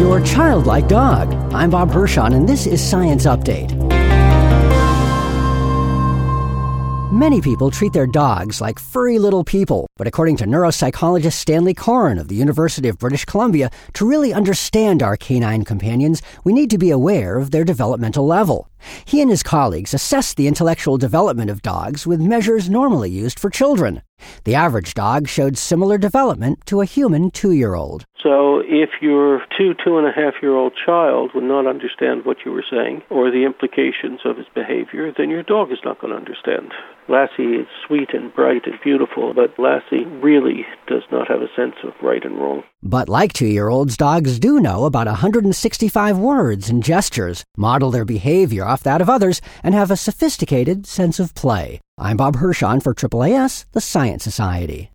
your childlike dog. I'm Bob Hirschon, and this is Science Update. Many people treat their dogs like furry little people, but according to neuropsychologist Stanley Coren of the University of British Columbia, to really understand our canine companions, we need to be aware of their developmental level. He and his colleagues assessed the intellectual development of dogs with measures normally used for children. The average dog showed similar development to a human 2-year-old. So if your 2.5-year-old child would not understand what you were saying or the implications of his behavior, then your dog is not going to understand. Lassie is sweet and bright and beautiful, but Lassie really does not have a sense of right and wrong. But like 2-year-olds, dogs do know about 165 words and gestures, model their behavior off that of others, and have a sophisticated sense of play. I'm Bob Hirschon for AAAS, the Science Society.